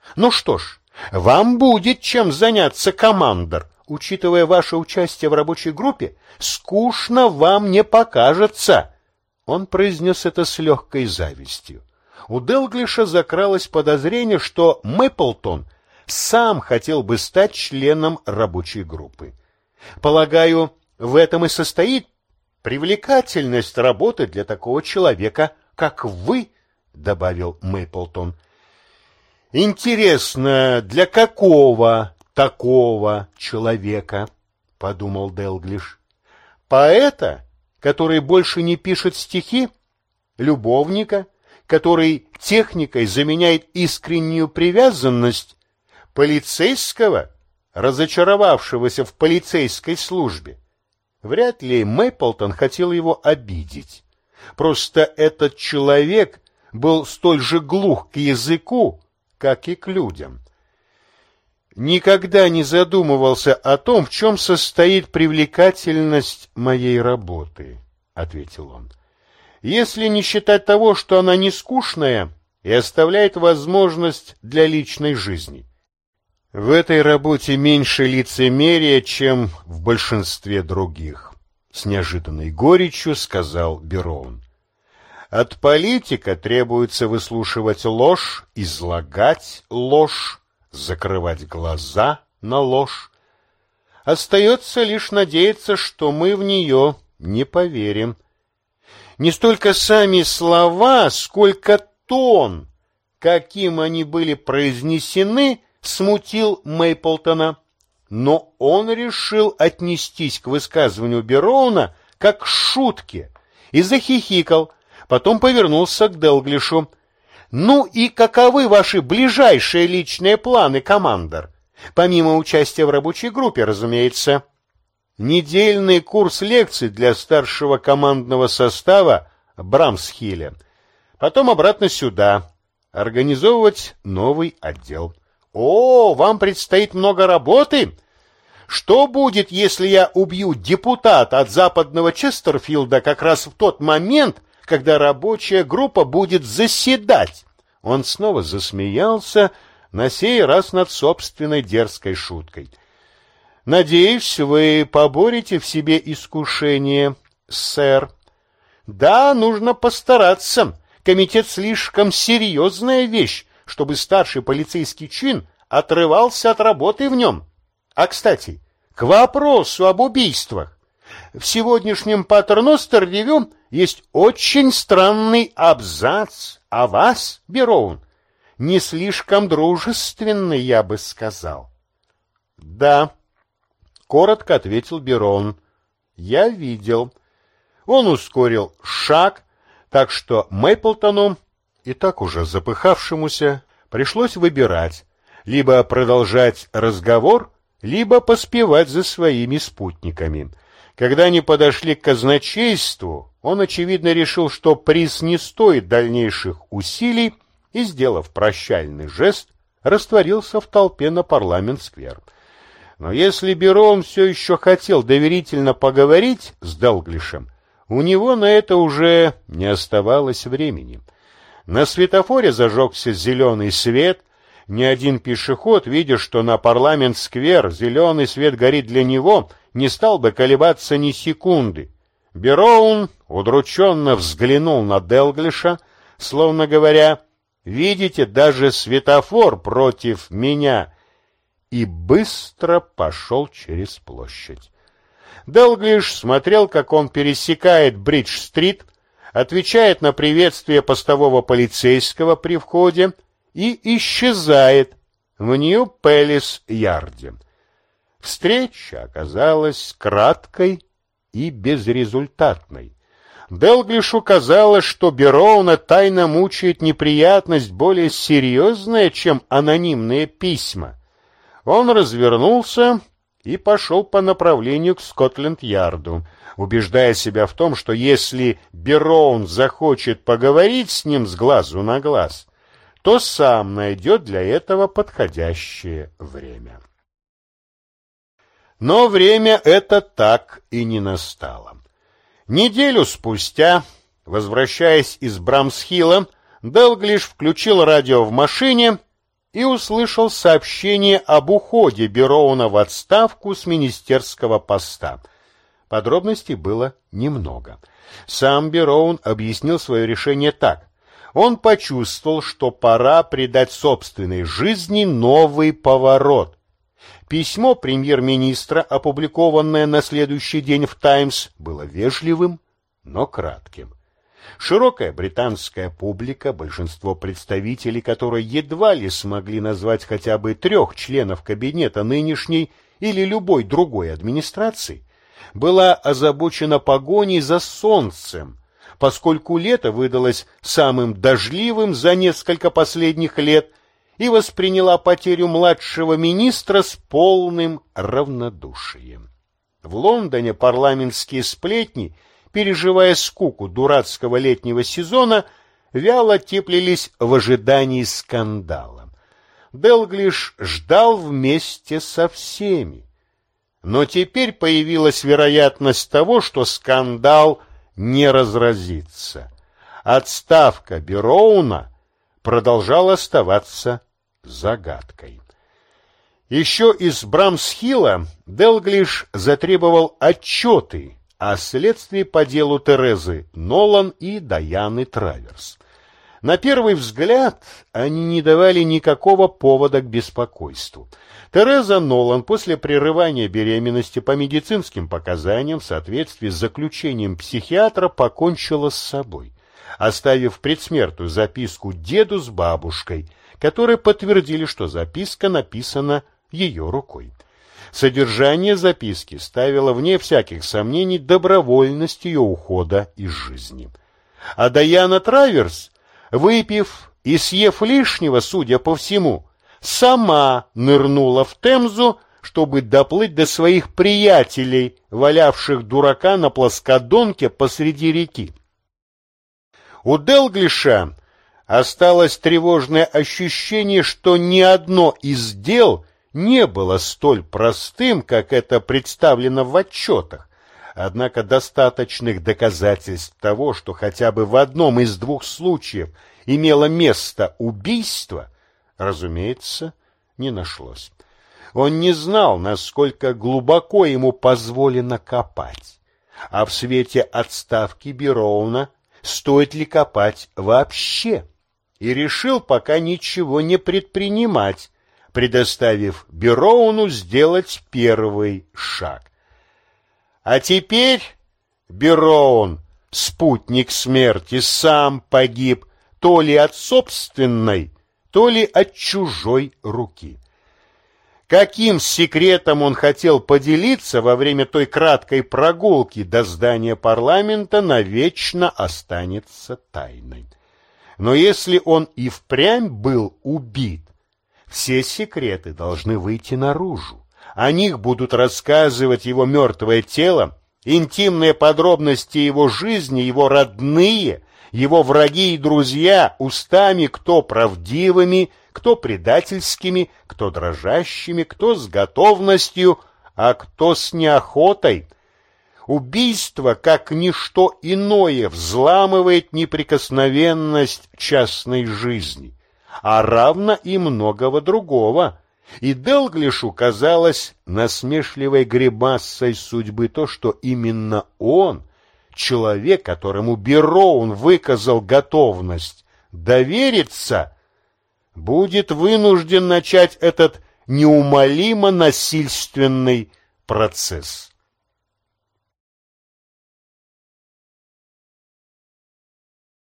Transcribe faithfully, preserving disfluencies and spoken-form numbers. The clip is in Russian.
Ну что ж, вам будет чем заняться, командор. Учитывая ваше участие в рабочей группе, скучно вам не покажется. Он произнес это с легкой завистью. У Делглиша закралось подозрение, что Мэпплтон сам хотел бы стать членом рабочей группы. Полагаю, в этом и состоит привлекательность работы для такого человека, как вы, добавил Мэпплтон. Интересно, для какого такого человека, подумал Делглиш. Поэта, который больше не пишет стихи, любовника, который техникой заменяет искреннюю привязанность, полицейского, разочаровавшегося в полицейской службе. Вряд ли Мэпплтон хотел его обидеть. Просто этот человек был столь же глух к языку, как и к людям. Никогда не задумывался о том, в чем состоит привлекательность моей работы, ответил он. Если не считать того, что она не скучная и оставляет возможность для личной жизни. В этой работе меньше лицемерия, чем в большинстве других, с неожиданной горечью сказал Бероун. От политика требуется выслушивать ложь, излагать ложь, закрывать глаза на ложь. Остается лишь надеяться, что мы в нее не поверим. Не столько сами слова, сколько тон, каким они были произнесены, смутил Мэпплтона, но он решил отнестись к высказыванию Бероуна как к шутке и захихикал, потом повернулся к Делглишу. «Ну и каковы ваши ближайшие личные планы, командор? Помимо участия в рабочей группе, разумеется». Недельный курс лекций для старшего командного состава Брамсхилля. Потом обратно сюда. Организовывать новый отдел. О, вам предстоит много работы. Что будет, если я убью депутата от западного Честерфилда как раз в тот момент, когда рабочая группа будет заседать? Он снова засмеялся, на сей раз над собственной дерзкой шуткой. Надеюсь, вы поборете в себе искушение, сэр. Да, нужно постараться. Комитет слишком серьезная вещь, чтобы старший полицейский чин отрывался от работы в нем. А, кстати, к вопросу об убийствах. В сегодняшнем Патерностер-ревью есть очень странный абзац о вас, Бероун. Не слишком дружественный, я бы сказал. Да. Коротко ответил Бероун. Я видел. Он ускорил шаг, так что Мэпплтону, и так уже запыхавшемуся, пришлось выбирать, либо продолжать разговор, либо поспевать за своими спутниками. Когда они подошли к казначейству, он, очевидно, решил, что приз не стоит дальнейших усилий, и, сделав прощальный жест, растворился в толпе на Парламент-сквер. Но если Бероун все еще хотел доверительно поговорить с Делглишем, у него на это уже не оставалось времени. На светофоре зажегся зеленый свет. Ни один пешеход, видя, что на Парламент-сквер зеленый свет горит для него, не стал бы колебаться ни секунды. Бероун удрученно взглянул на Делглиша, словно говоря: «Видите, даже светофор против меня», и быстро пошел через площадь. Делглиш смотрел, как он пересекает Бридж-стрит, отвечает на приветствие постового полицейского при входе и исчезает в Нью-Пэлис-ярде. Встреча оказалась краткой и безрезультатной. Делглишу казалось, что Бероуна тайно мучает неприятность более серьезная, чем анонимные письма. Он развернулся и пошел по направлению к Скотленд-Ярду, убеждая себя в том, что если Бероун захочет поговорить с ним с глазу на глаз, то сам найдет для этого подходящее время. Но время это так и не настало. Неделю спустя, возвращаясь из Брамсхилла, Делглиш включил радио в машине и услышал сообщение об уходе Бероуна в отставку с министерского поста. Подробностей было немного. Сам Бероун объяснил свое решение так. Он почувствовал, что пора придать собственной жизни новый поворот. Письмо премьер-министра, опубликованное на следующий день в «Таймс», было вежливым, но кратким. Широкая британская публика, большинство представителей которой едва ли смогли назвать хотя бы трех членов кабинета нынешней или любой другой администрации, была озабочена погоней за солнцем, поскольку лето выдалось самым дождливым за несколько последних лет, и восприняла потерю младшего министра с полным равнодушием. В Лондоне парламентские сплетни, переживая скуку дурацкого летнего сезона, вяло теплились в ожидании скандала. Делглиш ждал вместе со всеми. Но теперь появилась вероятность того, что скандал не разразится. Отставка Бероуна продолжала оставаться загадкой. Еще из Брамсхилла Делглиш затребовал отчеты о следствии по делу Терезы Нолан и Даяны Траверс. На первый взгляд они не давали никакого повода к беспокойству. Тереза Нолан после прерывания беременности по медицинским показаниям в соответствии с заключением психиатра покончила с собой, оставив предсмертную записку деду с бабушкой, которые подтвердили, что записка написана ее рукой. Содержание записки ставило вне всяких сомнений добровольность ее ухода из жизни. А Даяна Траверс, выпив и съев лишнего, судя по всему, сама нырнула в Темзу, чтобы доплыть до своих приятелей, валявших дурака на плоскодонке посреди реки. У Делглиша осталось тревожное ощущение, что ни одно из дел не было столь простым, как это представлено в отчетах. Однако достаточных доказательств того, что хотя бы в одном из двух случаев имело место убийство, разумеется, не нашлось. Он не знал, насколько глубоко ему позволено копать, а в свете отставки Бероуна стоит ли копать вообще, и решил пока ничего не предпринимать, предоставив Бероуну сделать первый шаг. А теперь Бероун, спутник смерти, сам погиб то ли от собственной, то ли от чужой руки. Каким секретом он хотел поделиться во время той краткой прогулки до здания парламента, навечно останется тайной. Но если он и впрямь был убит, все секреты должны выйти наружу. О них будут рассказывать его мертвое тело, интимные подробности его жизни, его родные, его враги и друзья, устами кто правдивыми, кто предательскими, кто дрожащими, кто с готовностью, а кто с неохотой. Убийство, как ничто иное, взламывает неприкосновенность частной жизни, а равно и многого другого. И Делглишу казалось насмешливой гримасой судьбы то, что именно он, человек, которому Бероун выказал готовность довериться, будет вынужден начать этот неумолимо насильственный процесс.